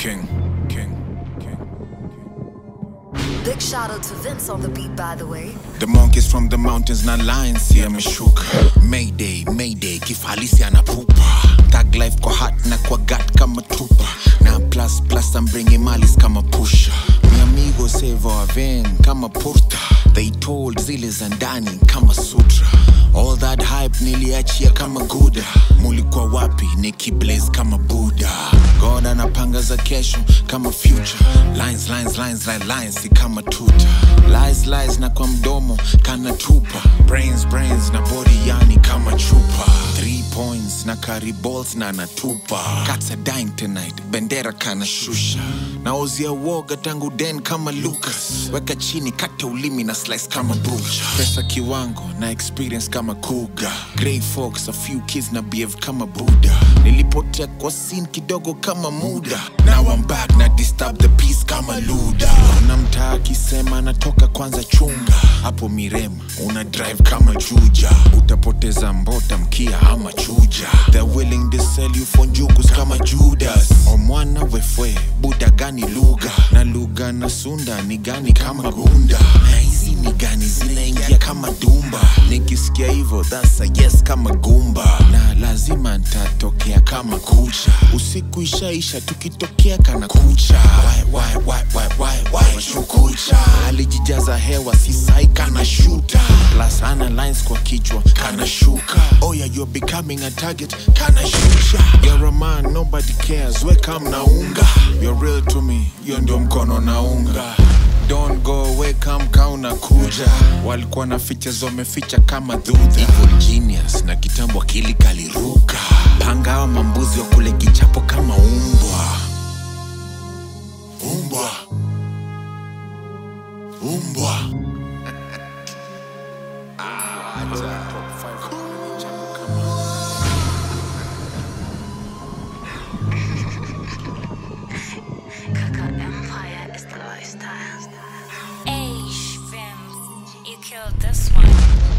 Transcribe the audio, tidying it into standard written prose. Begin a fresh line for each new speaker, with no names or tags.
King.
Big shout out to Vince on the beat, by the way.
The monkeys from the mountains na lions yameshuka. Mayday, mayday, kifalisi anapupa. Tag life kwa hat na kwa gut kama tupa. Na plus I'm bringing malis kama pusha. Mi amigo save our vein kama porta. They told zile za ndani kama sutra. All that hype niliachia kama Guda. Mulikuwa wapi nikiblaze kama Buddha. God anapanga za kesho kama future. Lines si kama tuta. Lies na kwa mdomo kana tupa. Brains na body yani kama chupa. 3 points na carry balls na natupa. Cats are dying tonight, bendera kana shusha. Naozia woga tangu den kama Lucas. Weka chini kata ulimi na slice kama butcher. Pesa kiwango na experience kama Kuga. Grey Fox, a few kids na behave kama Buddha. Nilipotea kwa scene kidogo kama muda. Now I'm back na disturb the peace kama Luda. Kuna mtaa akisema natoka kwanza chunga. Hapo Mirema una drive kama Juja. Utapoteza mbota mkia ama chuja. They're willing to sell you for njukus kama Judas. Omwana wefwe Buddha gani lugha. Na lugha na sunda ni gani kama gunda. Na hizi ni gani zinaingia kama dumba. Nikisikia hivyo that's a yes kama gumba. Na lazima nitatokea kama kucha. Usiku ishaisha tukitokea kana kucha. Why shukucha. Alijijaza hewa sisai kana shoota. Plus ana lines kwa kichwa kana shuka. Oh yeah, you're becoming a target kana shusha. You're a man, nobody cares, weka mnaunga. You're real to me, yo ndio mkono naunga. Don't go away, come kauna kuja. Walikuwa na features wameficha kama dhudha. Evil genius na kitambo akili kaliruka. Panga hawa mambuzi wa kule kichapo kama umbwa.
Kaka Empire is the lifestyle. Hey, Vince, you killed this one.